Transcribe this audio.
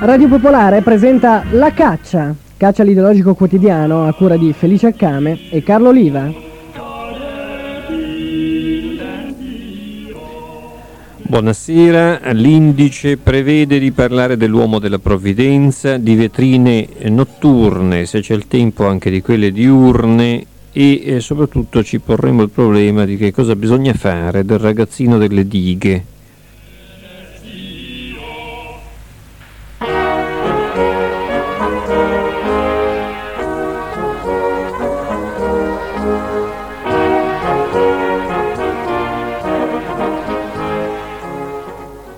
Radio Popolare presenta La Caccia, l'ideologico quotidiano a cura di Felice Accame e Carlo Oliva. Buonasera, l'Indice prevede di parlare dell'uomo della provvidenza, di vetrine notturne, se c'è il tempo anche di quelle diurne e soprattutto ci porremo il problema di che cosa bisogna fare del ragazzino delle dighe.